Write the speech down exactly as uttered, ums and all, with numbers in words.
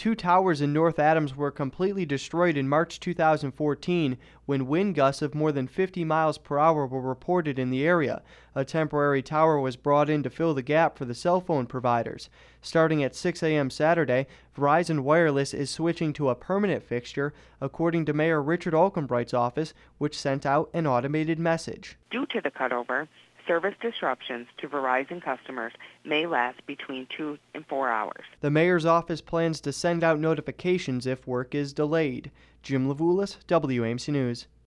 two towers in North Adams were completely destroyed in March two thousand fourteen when wind gusts of more than fifty miles per hour were reported in the area. A temporary tower was brought in to fill the gap for the cell phone providers. Starting at six a m Saturday, Verizon Wireless is switching to a permanent fixture, according to Mayor Richard Alkenbright's office, which sent out an automated message. Due to the cutover, service disruptions to Verizon customers may last between two and four hours. The mayor's office plans to send out notifications if work is delayed. Jim Levulis, W A M C News.